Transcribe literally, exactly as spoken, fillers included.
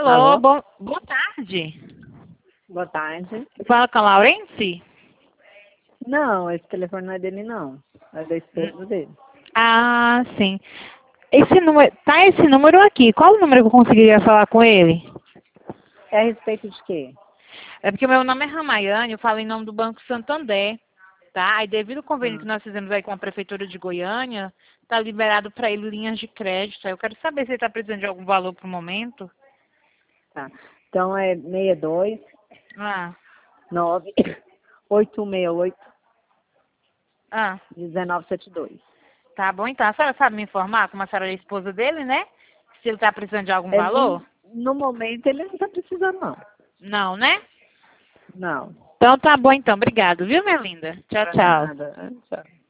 Alô, Alô? Bo boa tarde. Boa tarde. Fala com a Laurence? Não, esse telefone não é dele, não. É da esposa dele. Ah, sim. Esse número, tá esse número aqui. Qual o número que eu conseguiria falar com ele? É a respeito de quê? É porque meu nome é Ramayane, eu falo em nome do Banco Santander, tá? Aí devido ao convênio que Hum. nós fizemos aí com a Prefeitura de Goiânia, tá liberado para ele linhas de crédito. Aí eu quero saber se ele tá precisando de algum valor pro momento. Tá. Então é seis dois Ah, nove oito seis oito ah, um nove sete dois. tá bom então. A senhora sabe me informar, como a senhora é a esposa dele, né? Se ele tá precisando de algum Ele não, valor? no momento ele não está precisando, não. Não, né? Não. Então tá bom então, obrigado, viu, minha linda? Tchau, Para tchau. nada. Tchau.